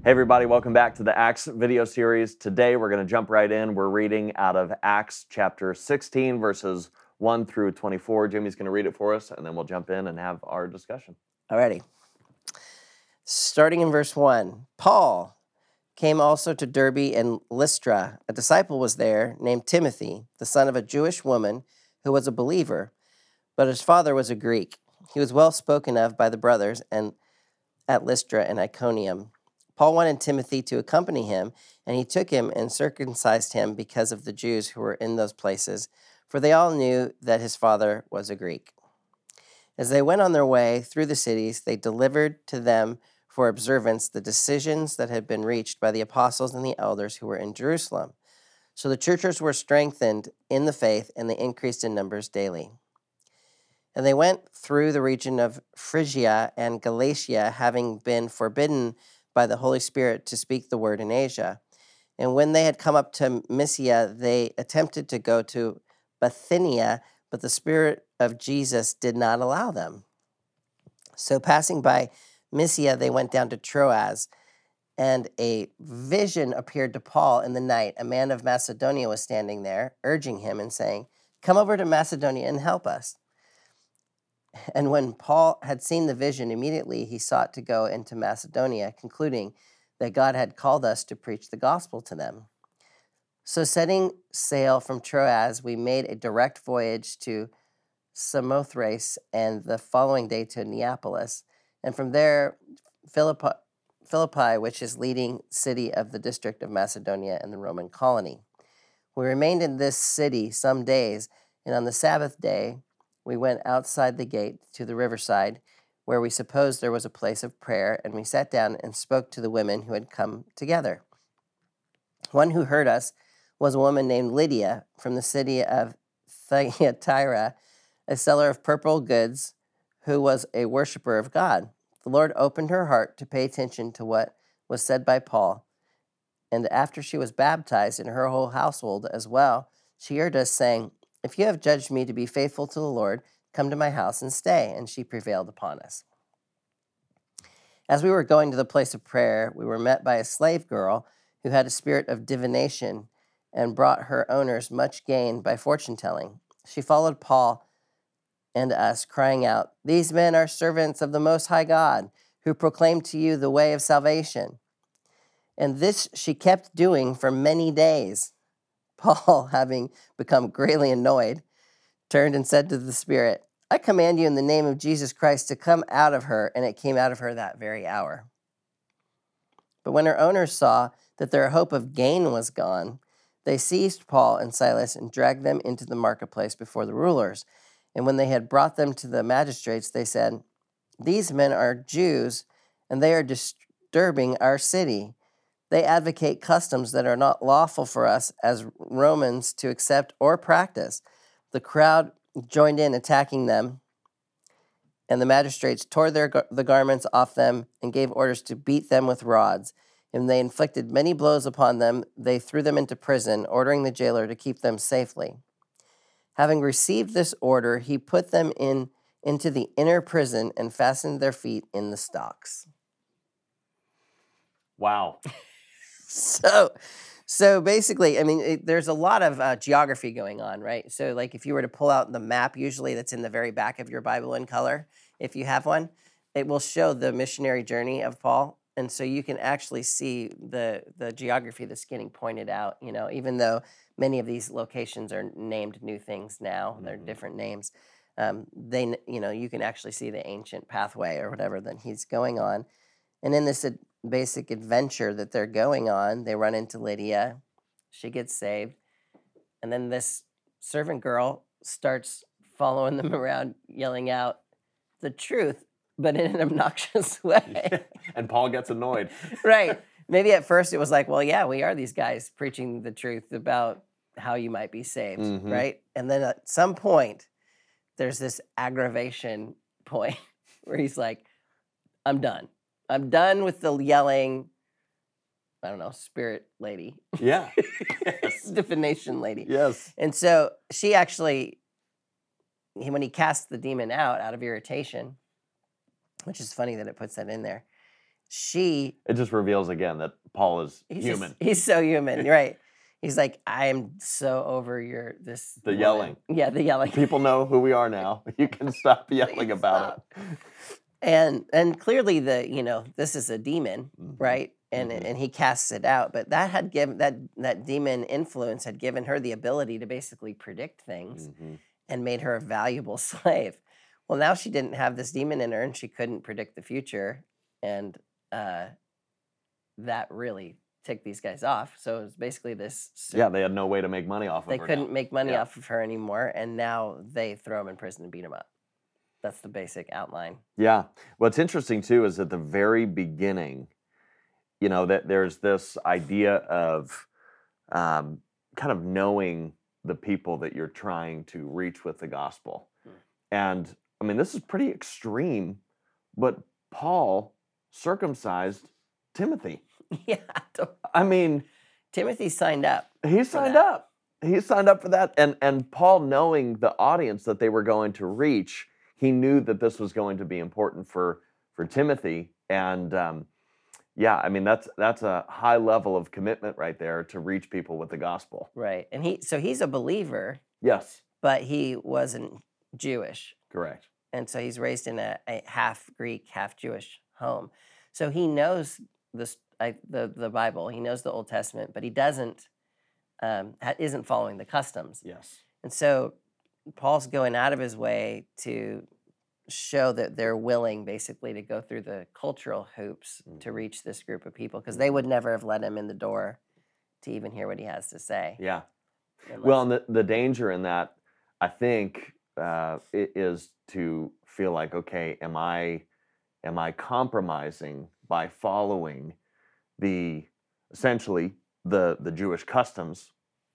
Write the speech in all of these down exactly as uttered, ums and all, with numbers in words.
Hey everybody, welcome back to the Acts video series. Today we're going to jump right in. We're reading out of Acts chapter sixteen, verses one through twenty-four. Jimmy's going to read it for us, and then we'll jump in and have our discussion. Alrighty. Starting in verse one, Paul came also to Derbe and Lystra. A disciple was there named Timothy, the son of a Jewish woman who was a believer, but his father was a Greek. He was well spoken of by the brothers and at Lystra and Iconium. Paul wanted Timothy to accompany him, and he took him and circumcised him because of the Jews who were in those places, for they all knew that his father was a Greek. As they went on their way through the cities, they delivered to them for observance the decisions that had been reached by the apostles and the elders who were in Jerusalem. So the churches were strengthened in the faith, and they increased in numbers daily. And they went through the region of Phrygia and Galatia, having been forbidden by the Holy Spirit to speak the word in Asia. And when they had come up to Mysia, they attempted to go to Bithynia, but the Spirit of Jesus did not allow them. So passing by Mysia, they went down to Troas, and a vision appeared to Paul in the night. A man of Macedonia was standing there, urging him and saying, "Come over to Macedonia and help us." And when Paul had seen the vision, immediately he sought to go into Macedonia, concluding that God had called us to preach the gospel to them. So setting sail from Troas, we made a direct voyage to Samothrace, and the following day to Neapolis, and from there Philippi, Philippi, which is leading city of the district of Macedonia and the Roman colony. We remained in this city some days, and on the Sabbath day we went outside the gate to the riverside, where we supposed there was a place of prayer, and we sat down and spoke to the women who had come together. One who heard us was a woman named Lydia from the city of Thyatira, a seller of purple goods, who was a worshiper of God. The Lord opened her heart to pay attention to what was said by Paul, and after she was baptized, and her whole household as well, she heard us saying, "If you have judged me to be faithful to the Lord, come to my house and stay," and she prevailed upon us. As we were going to the place of prayer, we were met by a slave girl who had a spirit of divination and brought her owners much gain by fortune-telling. She followed Paul and us, crying out, "These men are servants of the Most High God, who proclaim to you the way of salvation." And this she kept doing for many days. Paul, having become greatly annoyed, turned and said to the Spirit, "I command you in the name of Jesus Christ to come out of her," and it came out of her that very hour. But when her owners saw that their hope of gain was gone, they seized Paul and Silas and dragged them into the marketplace before the rulers. And when they had brought them to the magistrates, they said, "These men are Jews, and they are disturbing our city. They advocate customs that are not lawful for us as Romans to accept or practice." The crowd joined in attacking them, and the magistrates tore their the garments off them and gave orders to beat them with rods. And they inflicted many blows upon them. They threw them into prison, ordering the jailer to keep them safely. Having received this order, he put them in into the inner prison and fastened their feet in the stocks. Wow. So, so basically, I mean, it, there's a lot of uh, geography going on, right? So, like, if you were to pull out the map, usually that's in the very back of your Bible in color, if you have one, it will show the missionary journey of Paul, and so you can actually see the the geography that's getting pointed out. You know, even though many of these locations are named new things now, they're Mm-hmm. different names. Um, they, you know, you can actually see the ancient pathway or whatever that he's going on, and in this basic adventure that they're going on, they run into Lydia. She gets saved. And then this servant girl starts following them around, yelling out the truth, but in an obnoxious way. And Paul gets annoyed. Right. Maybe at first it was like, well, yeah, we are these guys preaching the truth about how you might be saved, Mm-hmm. right? And then at some point, there's this aggravation point where he's like, I'm done. I'm done with the yelling, I don't know, spirit lady. Yeah. Yes. Divination lady. Yes. And so she actually, when he casts the demon out, out of irritation, which is funny that it puts that in there, she It just reveals again that Paul is he's human. Just, he's so human, right? He's like, I am so over your this The woman." yelling. Yeah, the yelling. People know who we are now. You can stop yelling Please about stop. And and clearly the you know this is a demon, Mhm. right? And Mhm. and he casts it out, but that had given that that demon influence had given her the ability to basically predict it. things Mhm. and made her a valuable slave. Well, now she didn't have this demon in her, and she couldn't predict the future, and uh, that really ticked these guys off. So it was basically this. Yeah, they had no way to make money off They of her. couldn't now. make money Yeah. off of her anymore, and now they throw him in prison and beat him up. That's the basic outline. Yeah. What's interesting too is at the very beginning, you know, that there's this idea of um, kind of knowing the people that you're trying to reach with the gospel. Hmm. And I mean, this is pretty extreme, but Paul circumcised Timothy. Yeah. I mean, Timothy signed up. he signed that. up. He signed up for that. And and Paul, knowing the audience that they were going to reach, he knew that this was going to be important for for Timothy. And um, yeah, I mean that's that's a high level of commitment right there to reach people with the gospel. Right. And he so he's a believer, Yes, but he wasn't Jewish. correct. And so he's raised in a, a half Greek, half Jewish home. So he knows this I, the the Bible. He knows the Old Testament, but he doesn't um, ha- isn't following the customs. Yes. And so Paul's going out of his way to show that they're willing, basically, to go through the cultural hoops Mhm. to reach this group of people, because they would never have let him in the door to even hear what he has to say. Yeah. unless- Well, and the, the danger in that, I think, uh, i- is to feel like, okay, am I am I compromising by following the essentially the the Jewish customs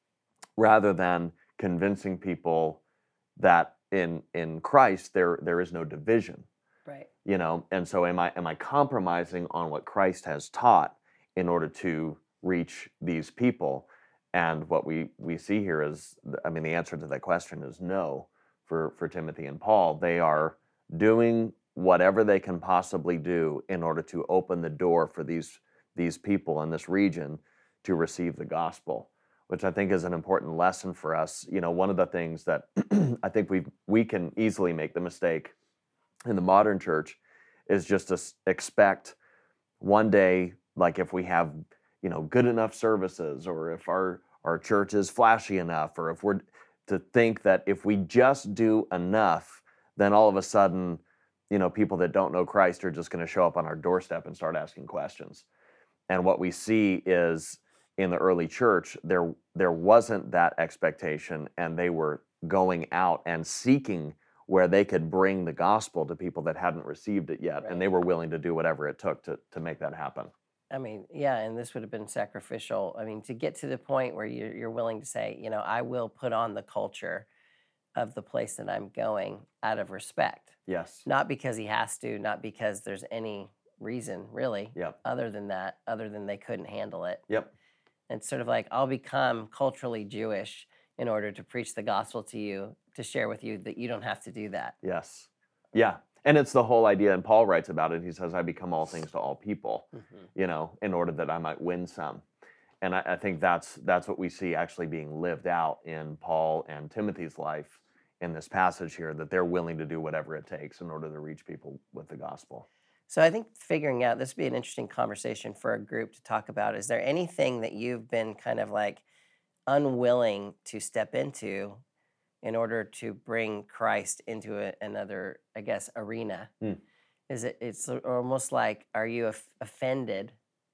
rather than convincing people that in in Christ there there is no division, right. you know? And so am I am I compromising on what Christ has taught in order to reach these people? And what we we see here is, I mean, the answer to that question is no. For for Timothy and Paul, they are doing whatever they can possibly do in order to open the door for these these people in this region to receive the gospel, which I think is an important lesson for us. You know, one of the things that I think we we can easily make the mistake in the modern church is just to s- expect one day, like if we have, you know, good enough services, or if our our church is flashy enough, or if we're to think that if we just do enough, then all of a sudden, you know, people that don't know Christ are just going to show up on our doorstep and start asking questions. And what we see is in the early church, there there wasn't that expectation, and they were going out and seeking where they could bring the gospel to people that hadn't received it yet, Right. and they were willing to do whatever it took to to make that happen. I mean, yeah, and this would have been sacrificial. I mean, to get to the point where you're, you're willing to say, you know, I will put on the culture of the place that I'm going out of respect, Yes. not because he has to, not because there's any reason really, Yep. other than that, other than they couldn't handle it. Yep. It's sort of like, I'll become culturally Jewish in order to preach the gospel to you, to share with you that you don't have to do that. Yes. Yeah. And it's the whole idea, and Paul writes about it. He says, I become all things to all people, Mm-hmm. you know, in order that I might win some. And I, I think that's that's what we see actually being lived out in Paul and Timothy's life in this passage here, that they're willing to do whatever it takes in order to reach people with the gospel. So I think figuring out, this would be an interesting conversation for a group to talk about. Is there anything that you've been kind of like unwilling to step into in order to bring Christ into a, another, I guess, arena? Hmm. Is it? It's almost like, are you of- offended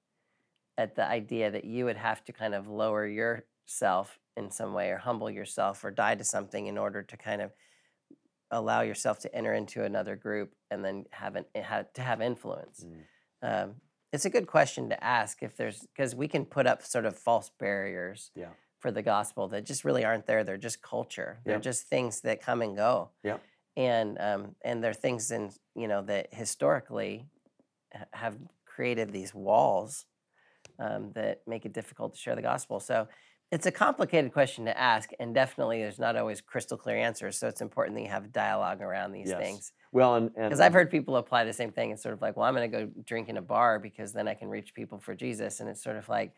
at the idea that you would have to kind of lower yourself in some way, or humble yourself, or die to something in order to kind of allow yourself to enter into another group and then have an have, to have influence? Mm. Um, it's a good question to ask, if there's, because we can put up sort of false barriers Yeah. for the gospel that just really aren't there. They're just culture. They're Yep. just things that come and go. Yep. And um, and they're things in you know that historically ha- have created these walls um, that make it difficult to share the gospel. So It's a complicated question to ask, and definitely there's not always crystal clear answers. So it's important that you have dialogue around these Yes. things. Well, and Because and I've heard people apply the same thing. It's sort of like, well, I'm going to go drink in a bar because then I can reach people for Jesus. And it's sort of like,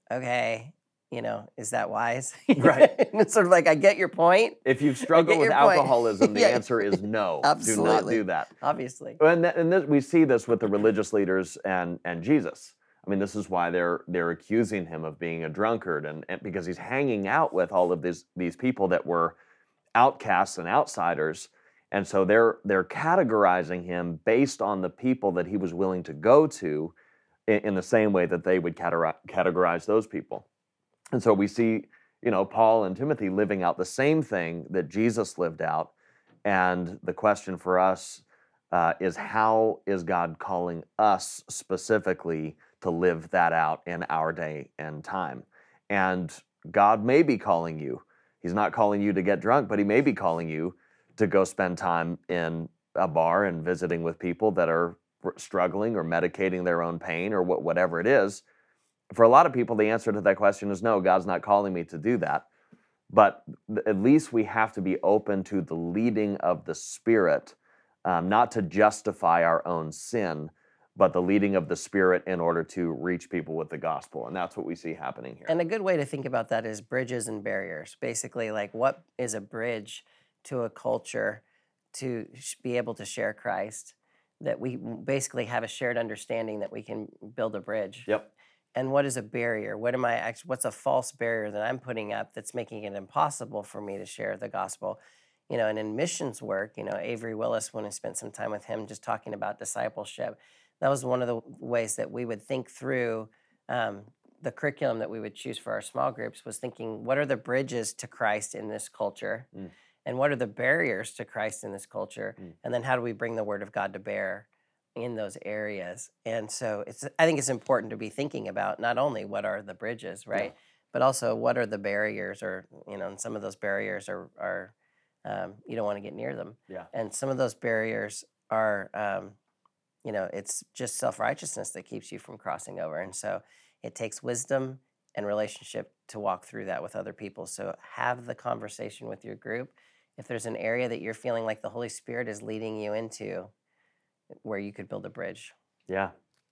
okay, you know, is that wise? Right. And it's sort of like, I get your point. if you've struggled with your point. alcoholism, the Yeah. answer is no. Do not Absolutely. do that. Obviously. And, that, and this, we see this with the religious leaders and, and Jesus. I mean, this is why they're they're accusing him of being a drunkard, and, and because he's hanging out with all of these these people that were outcasts and outsiders, and so they're they're categorizing him based on the people that he was willing to go to, in, in the same way that they would categorize, categorize those people. And so we see, you know, Paul and Timothy living out the same thing that Jesus lived out, and the question for us uh, is, how is God calling us specifically to live that out in our day and time? And God may be calling you. He's not calling you to get drunk, but he may be calling you to go spend time in a bar and visiting with people that are struggling or medicating their own pain or what, whatever it is. For a lot of people, the answer to that question is no, God's not calling me to do that. But at least we have to be open to the leading of the Spirit, um, not to justify our own sin, but the leading of the Spirit in order to reach people with the gospel. And that's what we see happening here. And a good way to think about that is bridges and barriers. Basically, like, what is a bridge to a culture to sh- be able to share Christ? That we basically have a shared understanding that we can build a bridge. Yep. And what is a barrier? What am I actually, what's a false barrier that I'm putting up that's making it impossible for me to share the gospel? You know, and in missions work, you know, Avery Willis, when I spent some time with him just talking about discipleship, that was one of the ways that we would think through um, the curriculum that we would choose for our small groups, was thinking, what are the bridges to Christ in this culture? Mm. And what are the barriers to Christ in this culture? Mm. And then how do we bring the word of God to bear in those areas? And so it's, I think it's important to be thinking about not only what are the bridges, right? Yeah. But also what are the barriers, or, you know, and some of those barriers are, are um, you don't want to get near them. Yeah. And some of those barriers are, um, you know, it's just self-righteousness that keeps you from crossing over. And so it takes wisdom and relationship to walk through that with other people. So have the conversation with your group. If there's an area that you're feeling like the Holy Spirit is leading you into, where you could build a bridge. Yeah.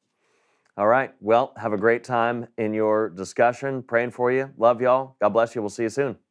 All right. Well, have a great time in your discussion. Praying for you. Love y'all. God bless you. We'll see you soon.